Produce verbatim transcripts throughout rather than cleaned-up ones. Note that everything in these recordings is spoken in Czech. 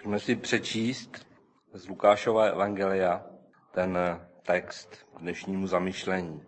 Můžeme si přečíst z Lukášova evangelia ten text k dnešnímu zamyšlení.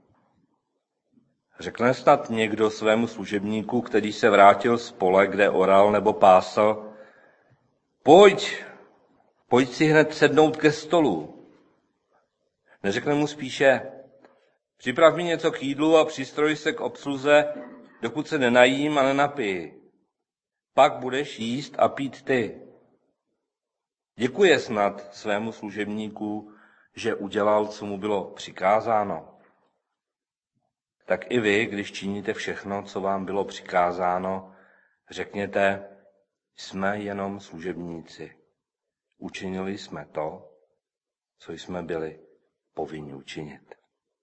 Řekne snad někdo svému služebníku, který se vrátil z pole, kde oral nebo pásal, pojď, pojď si hned sednout ke stolu. Neřekne mu spíše, připrav mi něco k jídlu a přistroj se k obsluze, dokud se nenajím a nenapiji. Pak budeš jíst a pít ty. Děkuje snad svému služebníku, že udělal, co mu bylo přikázáno. Tak i vy, když činíte všechno, co vám bylo přikázáno, řekněte, jsme jenom služebníci. Učinili jsme to, co jsme byli povinni učinit.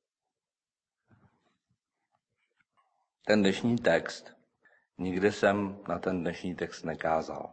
Ten dnešní text, nikdy jsem na ten dnešní text nekázal.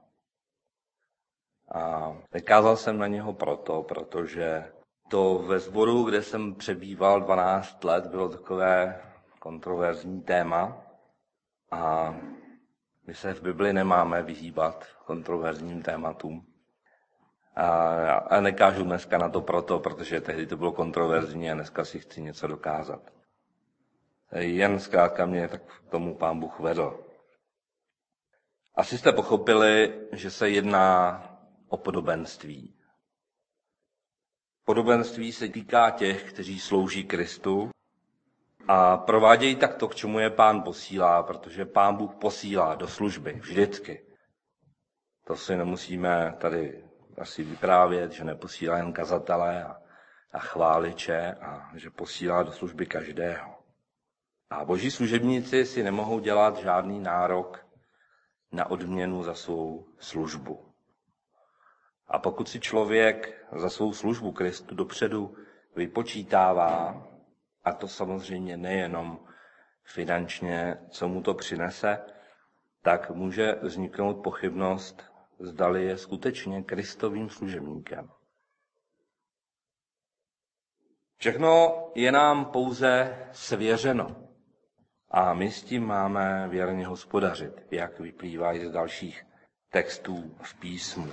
A nekázal jsem na něho proto, protože to ve sboru, kde jsem přebýval dvanáct let, bylo takové kontroverzní téma a my se v Bibli nemáme vyhýbat kontroverzním tématům. A, a nekážu dneska na to proto, protože tehdy to bylo kontroverzní a dneska si chci něco dokázat. Jen zkrátka mě tak k tomu Pán Bůh vedl. Asi jste pochopili, že se jedná o podobenství. Podobenství se týká těch, kteří slouží Kristu a provádějí tak to, k čemu je Pán posílá, protože Pán Bůh posílá do služby vždycky. To si nemusíme tady asi vyprávět, že neposílá jen kazatele a, a chváliče a že posílá do služby každého. A boží služebníci si nemohou dělat žádný nárok na odměnu za svou službu. A pokud si člověk za svou službu Kristu dopředu vypočítává, a to samozřejmě nejenom finančně, co mu to přinese, tak může vzniknout pochybnost, zdali je skutečně Kristovým služebníkem. Všechno je nám pouze svěřeno a my s tím máme věrně hospodařit, jak vyplývá i z dalších textů v písmu.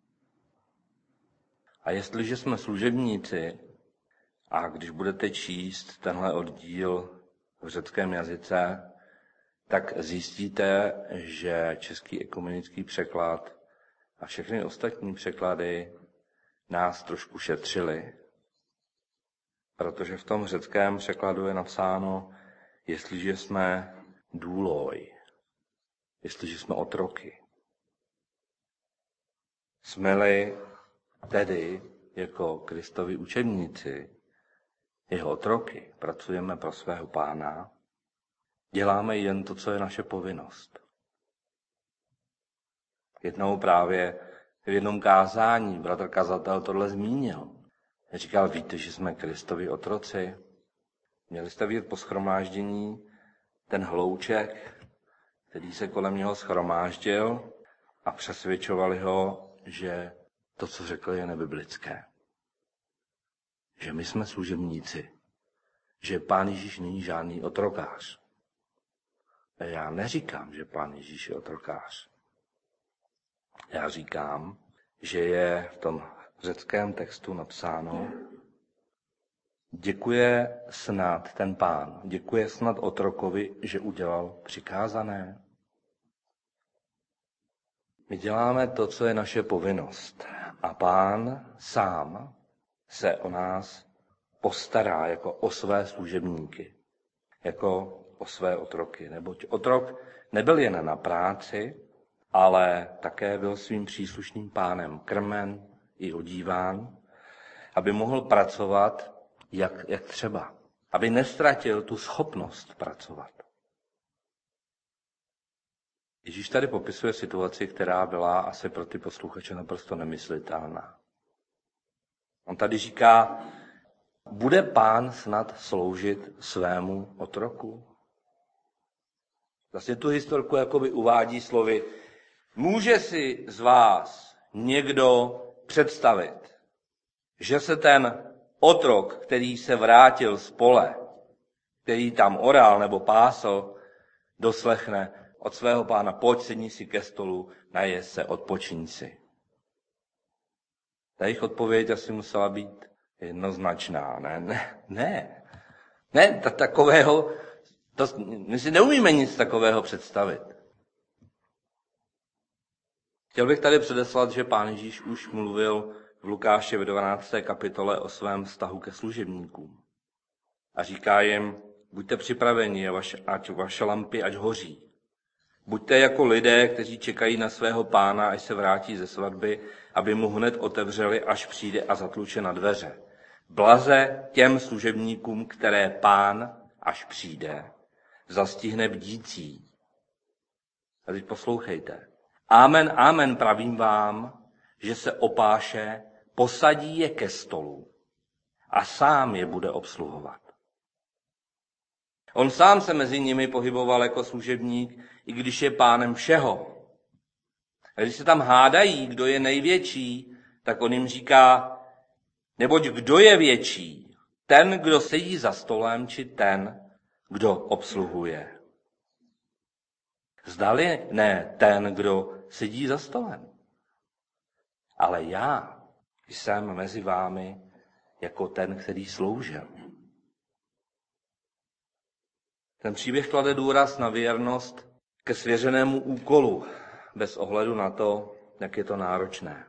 A jestliže jsme služebníci, a když budete číst tenhle oddíl v řeckém jazyce, tak zjistíte, že český ekumenický překlad a všechny ostatní překlady nás trošku šetřily, protože v tom řeckém překladu je napsáno, jestliže jsme důloj, jestliže jsme otroky. Jsme-li tedy jako Kristovi učedníci, jeho otroky, pracujeme pro svého Pána, děláme jen to, co je naše povinnost. Jednou právě v jednom kázání bratr kazatel tohle zmínil. Říkal, víte, že jsme Kristovi otroci? Měli jste vidět po shromáždění ten hlouček, který se kolem něho shromáždil a přesvědčovali ho, že to, co řekl, je nebiblické. Že my jsme služebníci. Že Pán Ježíš není žádný otrokář. A já neříkám, že Pán Ježíš je otrokář. Já říkám, že je v tom řeckém textu napsáno, děkuje snad ten Pán, děkuje snad otrokovi, že udělal přikázané. My děláme to, co je naše povinnost. A Pán sám se o nás postará jako o své služebníky, jako o své otroky. Neboť otrok nebyl jen na práci, ale také byl svým příslušným pánem krmen i odíván, aby mohl pracovat jak, jak třeba. Aby nestratil tu schopnost pracovat. Ježíš tady popisuje situaci, která byla asi pro ty posluchače naprosto nemyslitelná. On tady říká, bude Pán snad sloužit svému otroku? Vlastně tu historku jakoby uvádí slovy, může si z vás někdo představit, že se ten otrok, který se vrátil z pole, který tam oral nebo pásl, doslechne od svého pána, pojď sedni si ke stolu, najez se, odpočiň si. Ta jejich odpověď asi musela být jednoznačná. Ne, ne, ne. Ne, ta, takového, to, my si neumíme nic takového představit. Chtěl bych tady předeslat, že Pán Ježíš už mluvil v Lukáši ve dvanácté kapitole o svém vztahu ke služebníkům. A říká jim, buďte připraveni, ať vaše lampy ať hoří. Buďte jako lidé, kteří čekají na svého pána, až se vrátí ze svatby, aby mu hned otevřeli, až přijde a zatluče na dveře. Blaze těm služebníkům, které pán, až přijde, zastihne bdící. A teď poslouchejte. Amen, amen, pravím vám, že se opáše, posadí je ke stolu a sám je bude obsluhovat. On sám se mezi nimi pohyboval jako služebník, i když je pánem všeho. A když se tam hádají, kdo je největší, tak on jim říká, neboť kdo je větší, ten, kdo sedí za stolem, či ten, kdo obsluhuje. Zdali ne ten, kdo sedí za stolem. Ale já jsem mezi vámi jako ten, který sloužil. Ten příběh klade důraz na věrnost ke svěřenému úkolu, bez ohledu na to, jak je to náročné.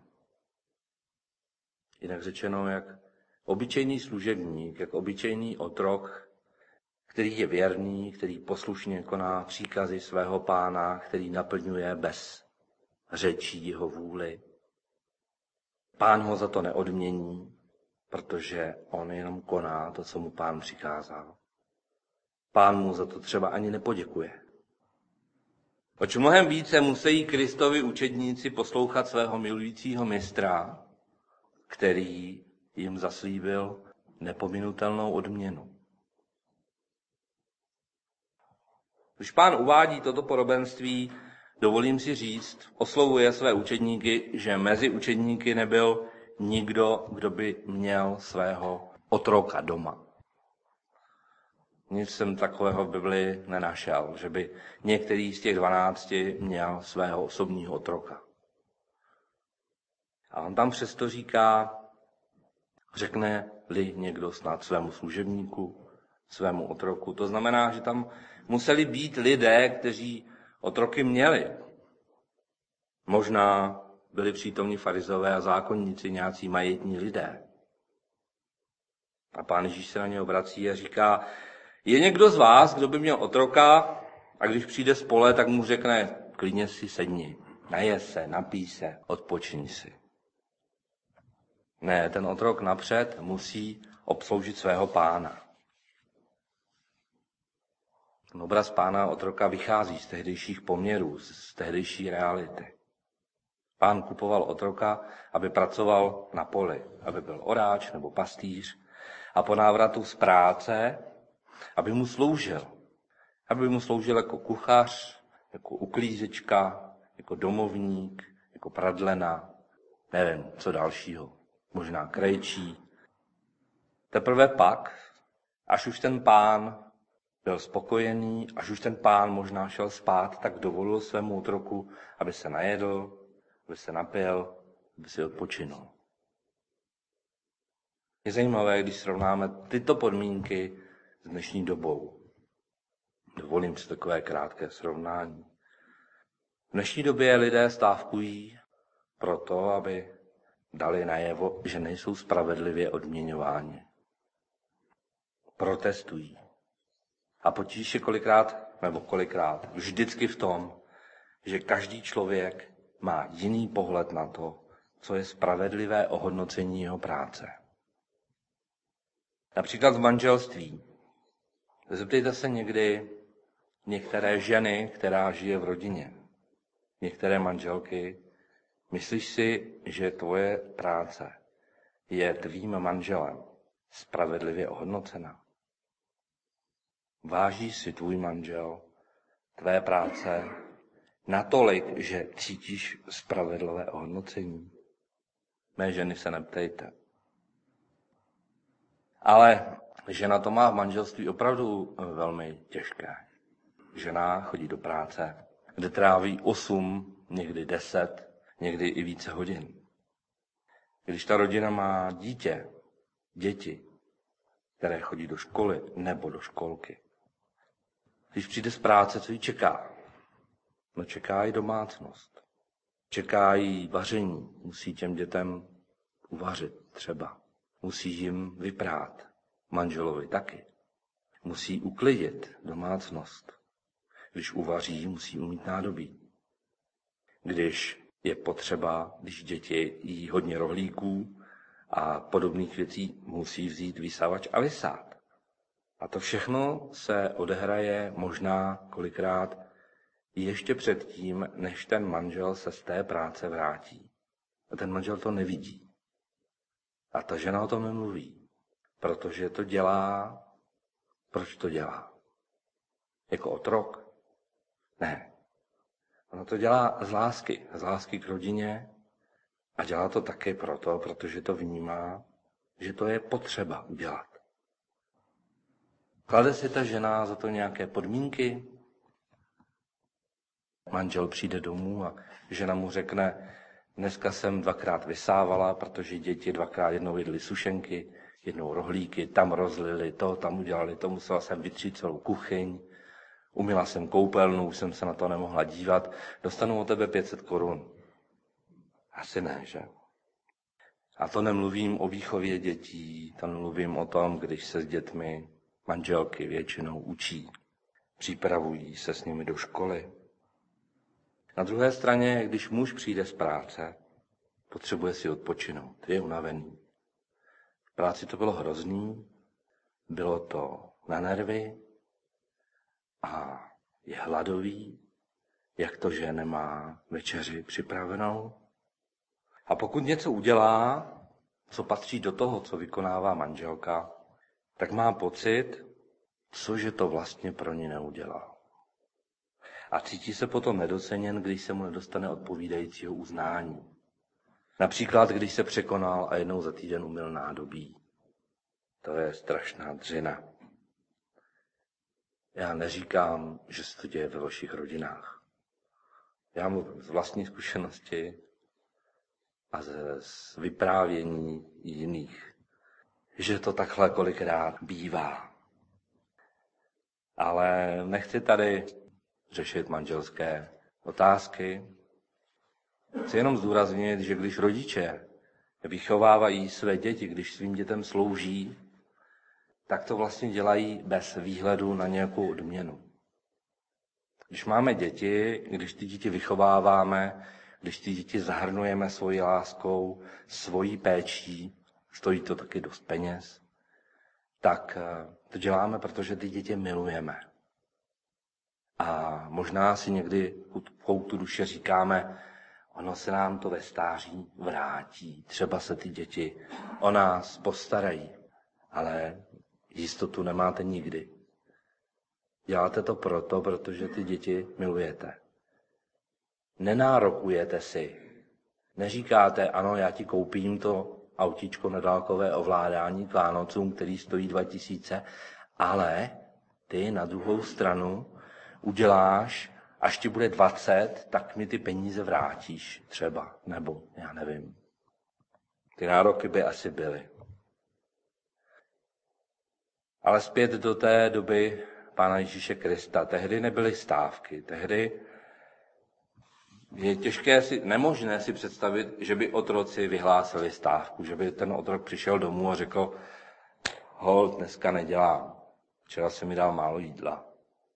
Jinak řečeno, jak obyčejný služebník, jak obyčejný otrok, který je věrný, který poslušně koná příkazy svého pána, který naplňuje bez řečí jeho vůli. Pán ho za to neodmění, protože on jenom koná to, co mu pán přikázal. Pán mu za to třeba ani nepoděkuje. Oč mnohem více musí Kristovi učedníci poslouchat svého milujícího mistra, který jim zaslíbil nepominutelnou odměnu. Když pán uvádí toto podobenství, dovolím si říct, oslovuje své učedníky, že mezi učedníky nebyl nikdo, kdo by měl svého otroka doma. Nic jsem takového v Biblii nenašel, že by některý z těch dvanácti měl svého osobního otroka. A on tam přesto říká, řekne-li někdo snad svému služebníku, svému otroku. To znamená, že tam museli být lidé, kteří otroky měli. Možná byli přítomní farizové a zákonníci, nějací majetní lidé. A pán Ježíš se na ně obrací a říká, je někdo z vás, kdo by měl otroka a když přijde z pole, tak mu řekne, klidně si sedni, naje se, napij se, odpočni si. Ne, ten otrok napřed musí obsloužit svého pána. Ten obraz pána a otroka vychází z tehdejších poměrů, z tehdejší reality. Pán kupoval otroka, aby pracoval na poli, aby byl oráč nebo pastýř a po návratu z práce, aby mu sloužil. Aby mu sloužil jako kuchař, jako uklízečka, jako domovník, jako pradlena, nevím, co dalšího. Možná krejčí. Teprve pak, až už ten pán byl spokojený, až už ten pán možná šel spát, tak dovolil svému otroku, aby se najedl, aby se napil, aby si odpočinul. Je zajímavé, když srovnáme tyto podmínky s dnešní dobou. Dovolím si takové krátké srovnání. V dnešní době lidé stávkují proto, aby dali najevo, že nejsou spravedlivě odměňováni. Protestují. A potíž je kolikrát, nebo kolikrát, vždycky v tom, že každý člověk má jiný pohled na to, co je spravedlivé ohodnocení jeho práce. Například v manželství. Zeptejte se někdy některé ženy, která žije v rodině, některé manželky, myslíš si, že tvoje práce je tvým manželem spravedlivě ohodnocena? Váží si tvůj manžel tvé práce natolik, že cítíš spravedlivé ohodnocení? Mé ženy se neptejte. Ale žena to má v manželství opravdu velmi těžké. Žena chodí do práce, kde tráví osm, někdy deset, někdy i více hodin. Když ta rodina má dítě, děti, které chodí do školy nebo do školky, když přijde z práce, co jí čeká? No čeká jí domácnost. Čeká jí vaření. Musí těm dětem uvařit třeba. Musí jim vyprát. Manželovi taky. Musí uklidit domácnost. Když uvaří, musí umýt nádobí. Když je potřeba, když děti jí hodně rohlíků a podobných věcí, musí vzít vysávač a vysát. A to všechno se odehraje možná kolikrát ještě předtím, než ten manžel se z té práce vrátí. A ten manžel to nevidí. A ta žena o tom nemluví, protože to dělá. Proč to dělá? Jako otrok? Ne. Ona to dělá z lásky, z lásky k rodině a dělá to také proto, protože to vnímá, že to je potřeba udělat. Klade si ta žena za to nějaké podmínky? Manžel přijde domů a žena mu řekne, dneska jsem dvakrát vysávala, protože děti dvakrát jednou jedly sušenky, jednou rohlíky, tam rozlili to, tam udělali to, musela jsem vytřít celou kuchyň, umyla jsem koupelnu, už jsem se na to nemohla dívat, dostanu od tebe pět set korun. Asi ne, že? A to nemluvím o výchově dětí, to nemluvím o tom, když se s dětmi manželky většinou učí, připravují se s nimi do školy. Na druhé straně, když muž přijde z práce, potřebuje si odpočinout, je unavený. V práci to bylo hrozný, bylo to na nervy a je hladový, jak to, že nemá večeři připravenou. A pokud něco udělá, co patří do toho, co vykonává manželka, tak má pocit, cože to vlastně pro ní neudělal. A cítí se potom nedoceněn, když se mu nedostane odpovídajícího uznání. Například, když se překonal a jednou za týden umyl nádobí. To je strašná dřina. Já neříkám, že se to děje ve vašich rodinách. Já mluvím z vlastní zkušenosti a ze z vyprávění jiných, že to takhle kolikrát bývá. Ale nechci tady řešit manželské otázky. Chci jenom zdůraznit, že když rodiče vychovávají své děti, když svým dětem slouží, tak to vlastně dělají bez výhledu na nějakou odměnu. Když máme děti, když ty děti vychováváme, když ty děti zahrnujeme svojí láskou, svojí péčí, stojí to taky dost peněz, tak to děláme, protože ty děti milujeme. A možná si někdy v koutu duše říkáme, ono se nám to ve stáří vrátí, třeba se ty děti o nás postarají, ale jistotu nemáte nikdy. Děláte to proto, protože ty děti milujete. Nenárokujete si. Neříkáte, ano, já ti koupím to autíčko na dálkové ovládání k Vánocům, který stojí dva tisíce, ale ty na druhou stranu uděláš, až ti bude dvacet, tak mi ty peníze vrátíš třeba, nebo já nevím. Ty nároky by asi byly. Ale zpět do té doby Pána Ježíše Krista. Tehdy nebyly stávky, tehdy je těžké si, nemožné si představit, že by otroci vyhlásili stávku, že by ten otrok přišel domů a řekl, holt, dneska nedělám, včera se mi dal málo jídla.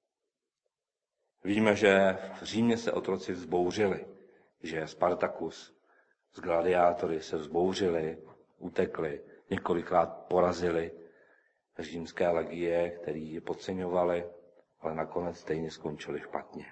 Víme, že v Římě se otroci vzbouřili, že Spartakus s gladiátory se vzbouřili, utekli, několikrát porazili římské legie, který je podceňovali, ale nakonec stejně skončili špatně.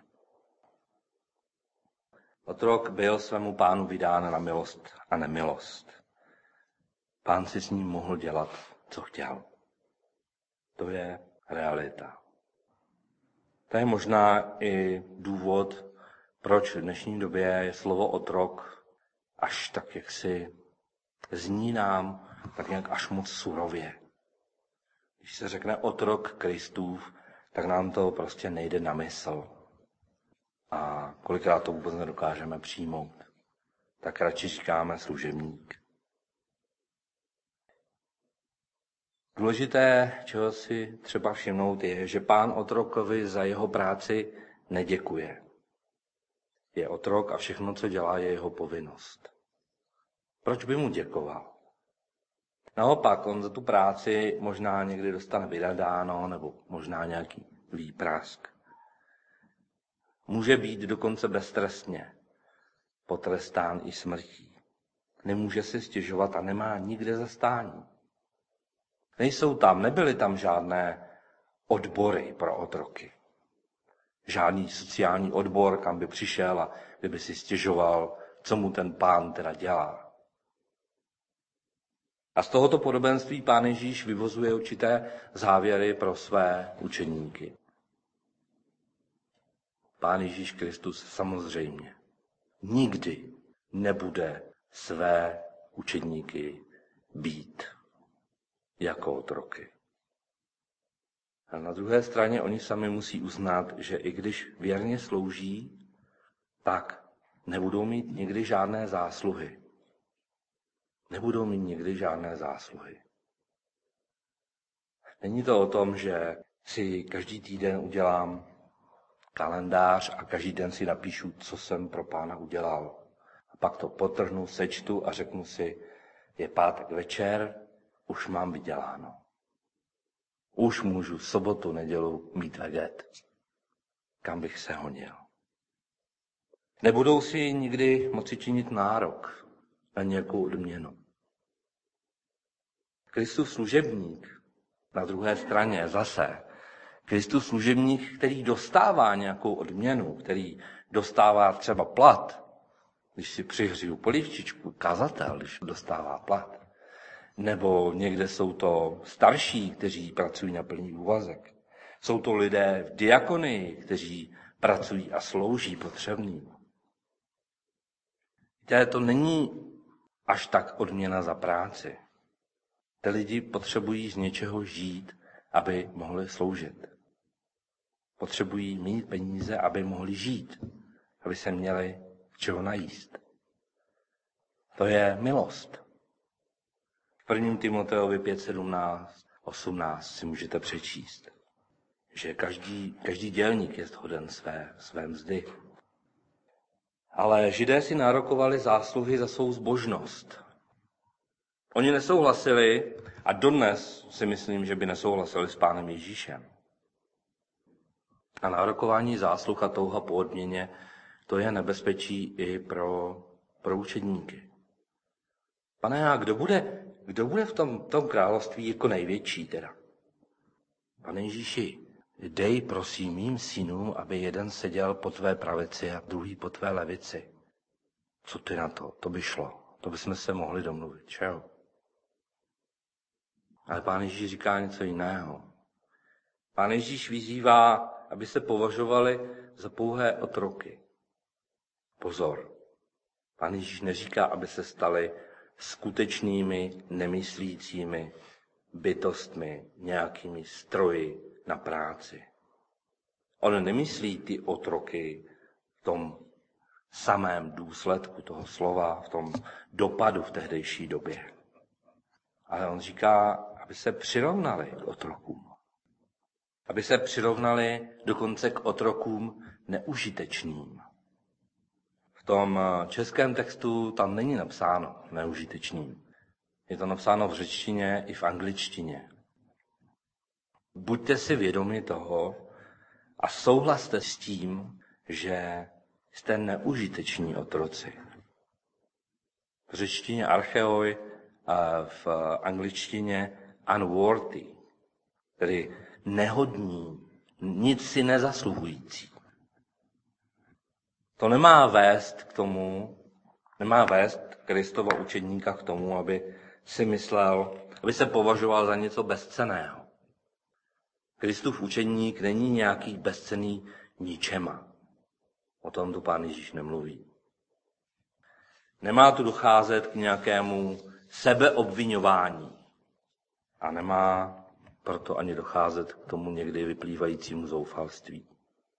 Otrok byl svému pánu vydán na milost a nemilost. Pán si s ním mohl dělat, co chtěl. To je realita. To je možná i důvod, proč v dnešní době je slovo otrok až tak, jak si zní nám, tak nějak až moc surově. Když se řekne otrok Kristův, tak nám to prostě nejde na mysl. A kolikrát to vůbec nedokážeme přijmout. Tak radši říkáme služebník. Důležité, čeho si třeba všimnout, je, že pán otrokovi za jeho práci neděkuje. Je otrok a všechno, co dělá, je jeho povinnost. Proč by mu děkoval? Naopak, on za tu práci možná někdy dostane vynadáno nebo možná nějaký výprask. Může být dokonce beztrestně potrestán i smrtí. Nemůže si stěžovat a nemá nikde zastání. Nejsou tam, nebyly tam žádné odbory pro otroky. Žádný sociální odbor, kam by přišel a kdyby si stěžoval, co mu ten pán teda dělá. A z tohoto podobenství pán Ježíš vyvozuje určité závěry pro své učeníky. Pán Ježíš Kristus samozřejmě nikdy nebude své učeníky být jako otroky. A na druhé straně oni sami musí uznat, že i když věrně slouží, tak nebudou mít nikdy žádné zásluhy. Nebudou mít nikdy žádné zásluhy. Není to o tom, že si každý týden udělám kalendář a každý den si napíšu, co jsem pro pána udělal. A pak to potrhnu, sečtu a řeknu si, je pátek večer, už mám vyděláno. Už můžu sobotu, nedělu mít veget. Kam bych se honil? Nebudou si nikdy moci činit nárok na nějakou odměnu. Kristus služebník na druhé straně zase. Kristus služebník, který dostává nějakou odměnu, který dostává třeba plat, když si přihřiju polivčičku, kazatel, když dostává plat. Nebo někde jsou to starší, kteří pracují na plný úvazek. Jsou to lidé v diakonii, kteří pracují a slouží potřebným. To není až tak odměna za práci. Ty lidi potřebují z něčeho žít, aby mohli sloužit. Potřebují mít peníze, aby mohli žít, aby se měli čeho najíst. To je milost. V prvním Timoteovi pět, sedmnáct, osmnáct si můžete přečíst, že každý, každý dělník je hoden své, své mzdy. Ale Židé si nárokovali zásluhy za svou zbožnost. Oni nesouhlasili a dodnes si myslím, že by nesouhlasili s pánem Ježíšem. A nárokování zásluh a touha po odměně, to je nebezpečí i pro, pro učedníky. Pane, a kdo bude, kdo bude v tom, tom království jako největší teda? Pane Ježíši, dej prosím mým synům, aby jeden seděl po tvé pravici a druhý po tvé levici. Co ty na to? To by šlo. To bychom se mohli domluvit, že jo? Ale Pán Ježíš říká něco jiného. Pán Ježíš vyzývá, aby se považovali za pouhé otroky. Pozor. Pán Ježíš neříká, aby se stali skutečnými, nemyslícími bytostmi, nějakými stroji na práci. On nemyslí ty otroky v tom samém důsledku toho slova, v tom dopadu v tehdejší době. Ale on říká, aby se přirovnali k otrokům. Aby se přirovnali dokonce k otrokům neužitečným. V tom českém textu tam není napsáno neužitečným. Je to napsáno v řečtině i v angličtině. Buďte si vědomi toho a souhlaste s tím, že jste neužiteční otroci. V řečtině archeoi a v angličtině unworthy, tedy nehodní, nic si nezasluhující. To nemá vést k tomu, nemá vést Kristova učedníka k tomu, aby si myslel, aby se považoval za něco bezcenného. Kristův učedník není nějaký bezcenný ničema. O tom tu Pán Ježíš nemluví. Nemá tu docházet k nějakému sebeobviňování. A nemá proto ani docházet k tomu někdy vyplývajícímu zoufalství.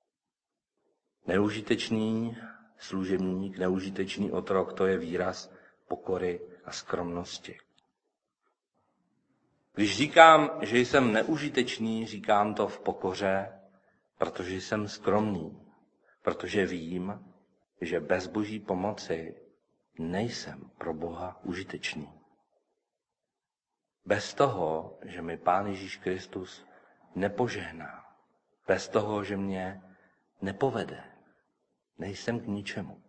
Neužitečný služebník, neužitečný otrok, to je výraz pokory a skromnosti. Když říkám, že jsem neužitečný, říkám to v pokoře, protože jsem skromný, protože vím, že bez Boží pomoci nejsem pro Boha užitečný. Bez toho, že mi Pán Ježíš Kristus nepožehná, bez toho, že mě nepovede, nejsem k ničemu.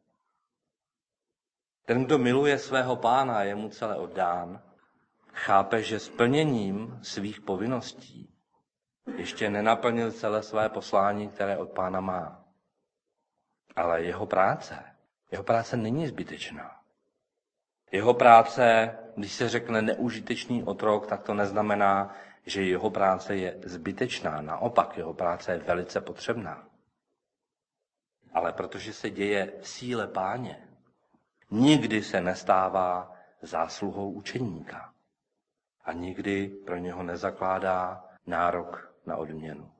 Ten, kdo miluje svého Pána, je mu celé oddán, chápe, že splněním svých povinností ještě nenaplnil celé své poslání, které od Pána má. Ale jeho práce, jeho práce není zbytečná. Jeho práce, když se řekne neužitečný otrok, tak to neznamená, že jeho práce je zbytečná. Naopak, jeho práce je velice potřebná. Ale protože se děje v síle Páně, nikdy se nestává zásluhou učeníka. A nikdy pro něho nezakládá nárok na odměnu.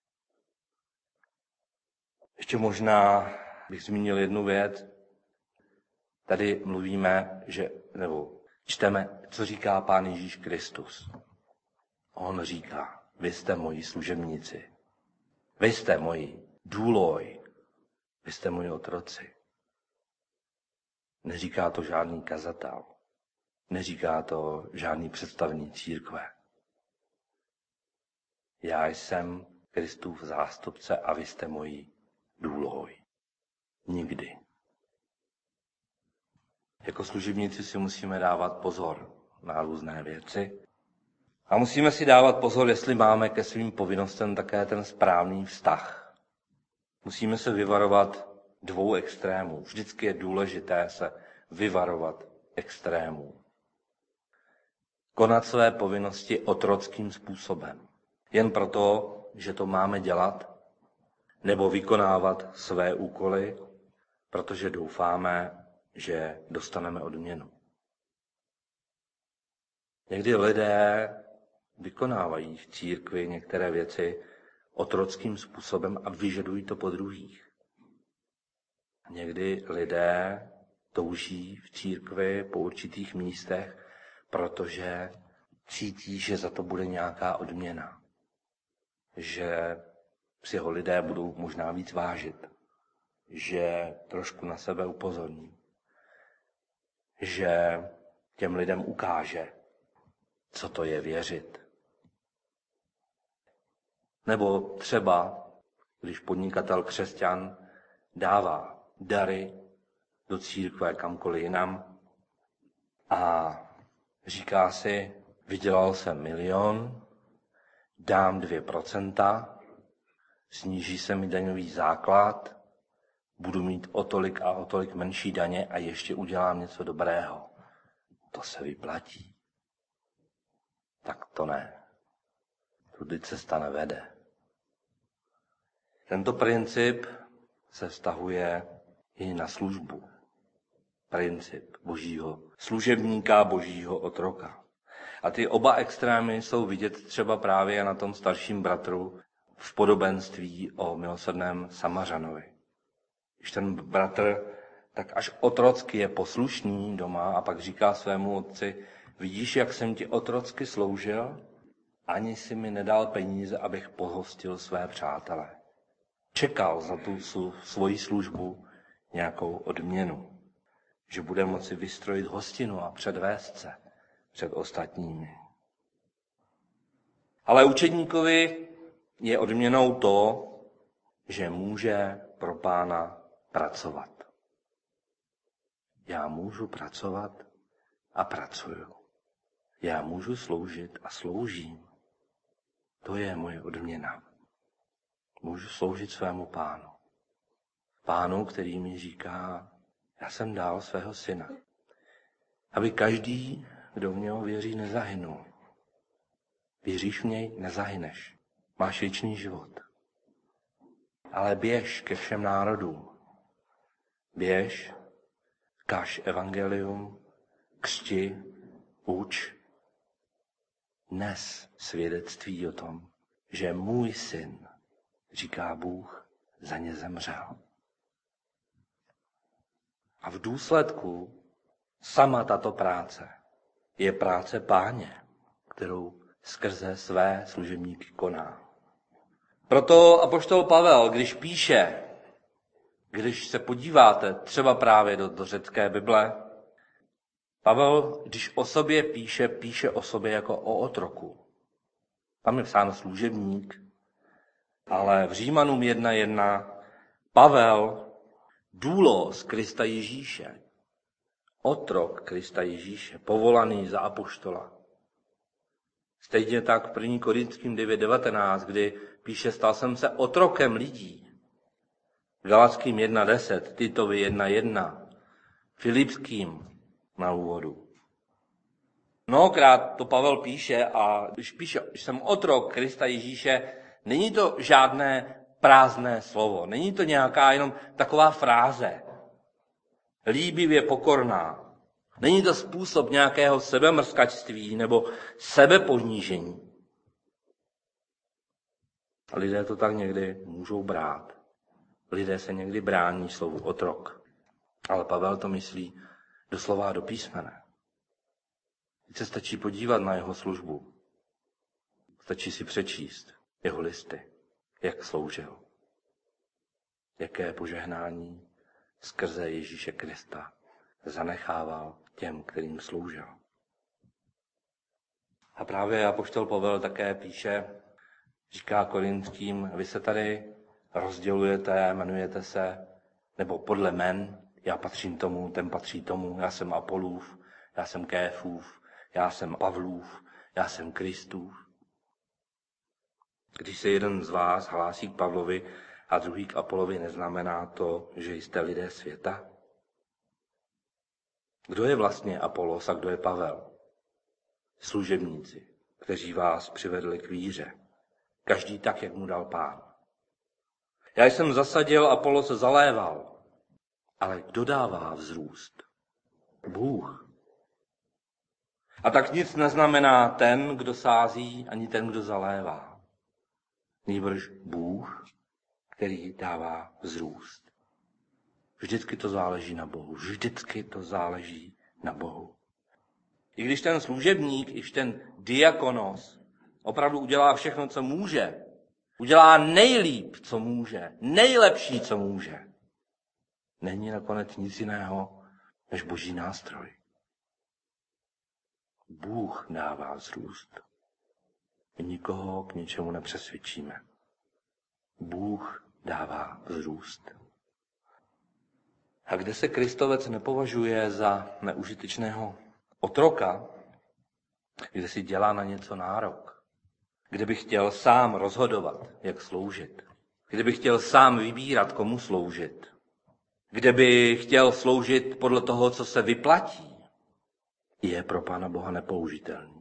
Ještě možná bych zmínil jednu věc. Tady mluvíme, že, nebo čteme, co říká Pán Ježíš Kristus. On říká, vy jste moji služebníci, vy jste moji důloj, vy jste moji otroci. Neříká to žádný kazatel, neříká to žádný představený církve. Já jsem Kristův zástupce a vy jste moji důloj. Nikdy. Jako služebníci si musíme dávat pozor na různé věci. A musíme si dávat pozor, jestli máme ke svým povinnostem také ten správný vztah. Musíme se vyvarovat dvou extrémů. Vždycky je důležité se vyvarovat extrémů. Konat své povinnosti otrockým způsobem. Jen proto, že to máme dělat, nebo vykonávat své úkoly, protože doufáme, že dostaneme odměnu. Někdy lidé vykonávají v církvi některé věci otrockým způsobem a vyžadují to po druhých. Někdy lidé touží v církvi po určitých místech, protože cítí, že za to bude nějaká odměna. Že si ho lidé budou možná víc vážit. Že trošku na sebe upozorní. Že těm lidem ukáže, co to je věřit. Nebo třeba, když podnikatel křesťan dává dary do církve kamkoliv jinam a říká si, vydělal jsem milion, dám dvě procenta, sníží se mi daňový základ, budu mít o tolik a o tolik menší daně a ještě udělám něco dobrého. To se vyplatí. Tak to ne. Tudy cesta nevede. Tento princip se vztahuje i na službu. Princip božího služebníka, božího otroka. A ty oba extrémy jsou vidět třeba právě na tom starším bratru v podobenství o milosrdném Samařanovi. Když ten bratr tak až otrocky je poslušný doma a pak říká svému otci, vidíš, jak jsem ti otrocky sloužil, ani si mi nedal peníze, abych pohostil své přátele. Čekal za tu svoji službu nějakou odměnu, že bude moci vystrojit hostinu a předvést se před ostatními. Ale učedníkovi je odměnou to, že může pro Pána pracovat. Já můžu pracovat a pracuju. Já můžu sloužit a sloužím. To je moje odměna. Můžu sloužit svému Pánu. Pánu, který mi říká, já jsem dal svého syna, aby každý, kdo v něho věří, nezahynul. Věříš v něj, nezahyneš. Máš věčný život. Ale běž ke všem národům. Běž, kaž evangelium, křti, uč, nes svědectví o tom, že můj syn, říká Bůh, za ně zemřel. A v důsledku sama tato práce je práce Páně, kterou skrze své služebníky koná. Proto apoštol Pavel, když píše, když se podíváte třeba právě do, do řecké Bible, Pavel, když o sobě píše, píše o sobě jako o otroku. Tam je psáno služebník, ale v Římanům jedna jedna Pavel, důlos Krista Ježíše, otrok Krista Ježíše, povolaný za apoštola. Stejně tak v první Korinským devět devatenáct, kdy píše, stal jsem se otrokem lidí. Galackým jedna deset, Titovi jedna jedna, Filipským na úvodu. Mnohokrát to Pavel píše a když píše, že jsem otrok Krista Ježíše, není to žádné prázdné slovo, není to nějaká jenom taková fráze, líbivě pokorná. Není to způsob nějakého sebemrskačství nebo sebeponížení. A lidé to tak někdy můžou brát. Lidé se někdy brání slovu otrok. Ale Pavel to myslí doslova do písmene. Teď se stačí podívat na jeho službu. Stačí si přečíst jeho listy, jak sloužil. Jaké požehnání skrze Ježíše Krista zanechával těm, kterým sloužil. A právě apoštol Pavel také píše, říká Korinským, vy se tady rozdělujete, jmenujete se, nebo podle jmen, já patřím tomu, ten patří tomu, já jsem Apolův, já jsem Kéfův, já jsem Pavlův, já jsem Kristův. Když se jeden z vás hlásí k Pavlovi a druhý k Apolovi, neznamená to, že jste lidé světa? Kdo je vlastně Apolos a kdo je Pavel? Služebníci, kteří vás přivedli k víře. Každý tak, jak mu dal Pán. Já jsem zasadil, Apolos zaléval. Ale kdo dává vzrůst? Bůh. A tak nic neznamená ten, kdo sází, ani ten, kdo zalévá. Nýbrž Bůh, který dává vzrůst. Vždycky to záleží na Bohu. Vždycky to záleží na Bohu. I když ten služebník, i když ten diakonos opravdu udělá všechno, co může, udělá nejlíp, co může, nejlepší, co může, není nakonec nic jiného než boží nástroj. Bůh dává vzrůst. My nikoho k ničemu nepřesvědčíme. Bůh dává vzrůst. A kde se Kristovec nepovažuje za neužitečného otroka, kde si dělá na něco nárok, kde by chtěl sám rozhodovat, jak sloužit, kde by chtěl sám vybírat, komu sloužit, kde by chtěl sloužit podle toho, co se vyplatí, je pro Pána Boha nepoužitelný.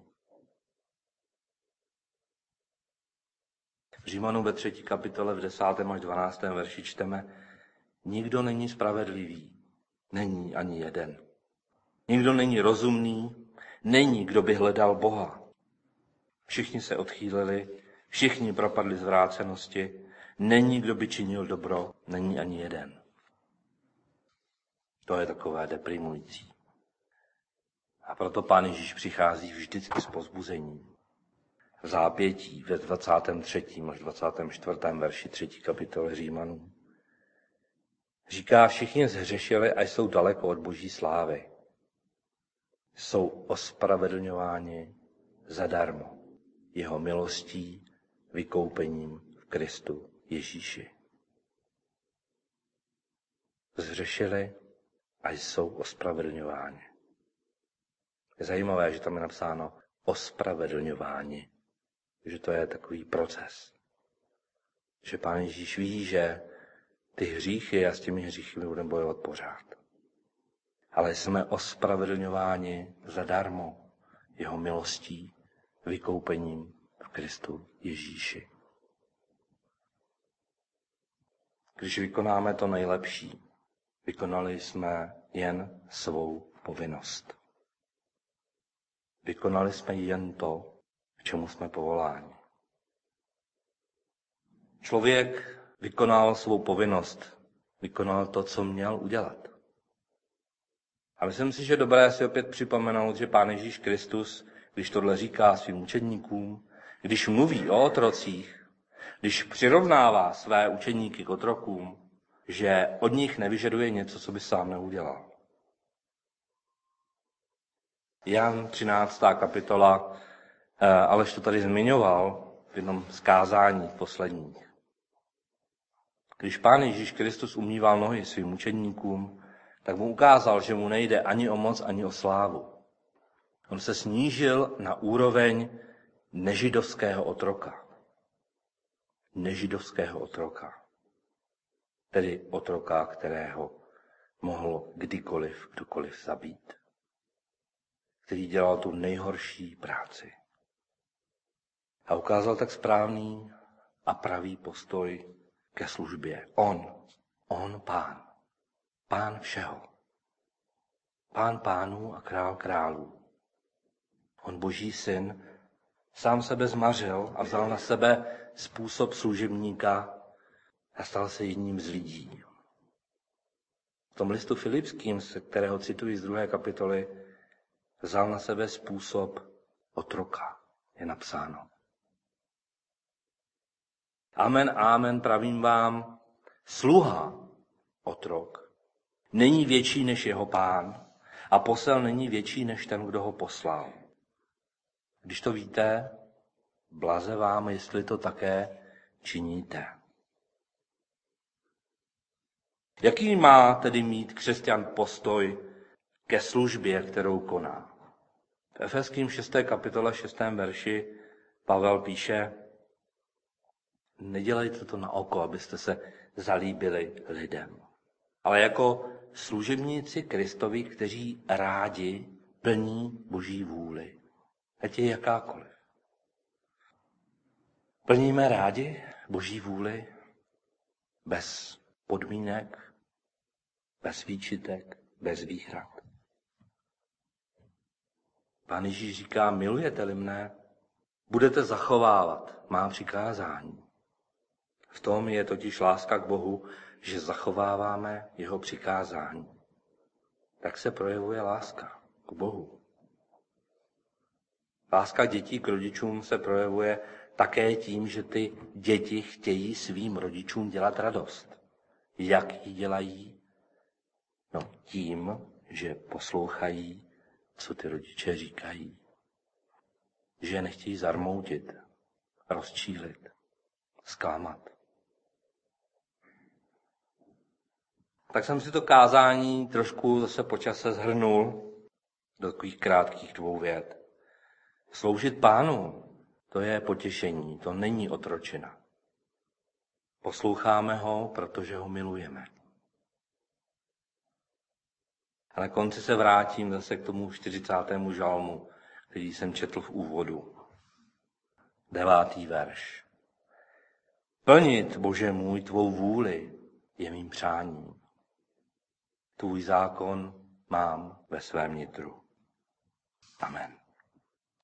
V Římanům ve třetí kapitole v desátém až dvanáctém verši čteme: nikdo není spravedlivý, není ani jeden. Nikdo není rozumný, není, kdo by hledal Boha. Všichni se odchýlili, všichni propadli zvrácenosti, není, kdo by činil dobro, není ani jeden. To je takové deprimující. A proto Pán Ježíš přichází vždycky s povzbuzením. V zápětí ve dvacátém třetím až dvacátém čtvrtém verši třetí kapitoly Římanů. Říká, všichni zhřešili a jsou daleko od boží slávy. Jsou ospravedlňováni zadarmo jeho milostí, vykoupením v Kristu Ježíši. Zhřešili a jsou ospravedlňováni. Je zajímavé, že tam je napsáno ospravedlňováni, že to je takový proces. Že Pán Ježíš ví, že ty hříchy a s těmi hříchy my budeme bojovat pořád. Ale jsme ospravedlňováni zadarmo jeho milostí, vykoupením v Kristu Ježíši. Když vykonáme to nejlepší, vykonali jsme jen svou povinnost. Vykonali jsme jen to, k čemu jsme povoláni. Člověk vykonal svou povinnost, vykonal to, co měl udělat. A myslím si, že je dobré si opět připomenout, že Pán Ježíš Kristus když tohle říká svým učedníkům, když mluví o otrocích, když přirovnává své učedníky k otrokům, že od nich nevyžaduje něco, co by sám neudělal. Jan třináctá kapitola, Aleš to tady zmiňoval v jednom z kázání posledních. Když Pán Ježíš Kristus umýval nohy svým učedníkům, tak mu ukázal, že mu nejde ani o moc, ani o slávu. On se snížil na úroveň nežidovského otroka. Nežidovského otroka. Tedy otroka, kterého mohl kdykoliv, kdokoliv zabít. Který dělal tu nejhorší práci. A ukázal tak správný a pravý postoj ke službě. On, on pán. Pán všeho. Pán pánů a král králů. On boží syn sám sebe zmařil a vzal na sebe způsob služebníka a stal se jedním z lidí. V tom listu Filipským, se kterého cituji z druhé kapitoly, vzal na sebe způsob otroka, je napsáno. Amen, amen, pravím vám, sluha, otrok, není větší než jeho pán a posel není větší než ten, kdo ho poslal. Když to víte, blaze vám, jestli to také činíte. Jaký má tedy mít křesťan postoj ke službě, kterou koná? V Efeským šesté kapitole šestém verši Pavel píše: nedělejte to na oko, abyste se zalíbili lidem, ale jako služebníci Kristovi, kteří rádi plní Boží vůli, ať je jakákoliv. Plníme rádi Boží vůli bez podmínek, bez výčitek, bez výhrad. Pán Ježíš říká, milujete-li mne, budete zachovávat má přikázání. V tom je totiž láska k Bohu, že zachováváme jeho přikázání. Tak se projevuje láska k Bohu. Láska dětí k rodičům se projevuje také tím, že ty děti chtějí svým rodičům dělat radost. Jak ji dělají? No tím, že poslouchají, co ty rodiče říkají. Že je nechtějí zarmoutit, rozčílit, zklamat. Tak jsem si to kázání trošku zase po čase shrnul do takových krátkých dvou vět. Sloužit Pánu, to je potěšení, to není otročina. Posloucháme ho, protože ho milujeme. A na konci se vrátím zase k tomu čtyřicátému žalmu, který jsem četl v úvodu. Devátý verš. Plnit, Bože můj, tvou vůli je mým přáním. Tvůj zákon mám ve svém nitru. Amen.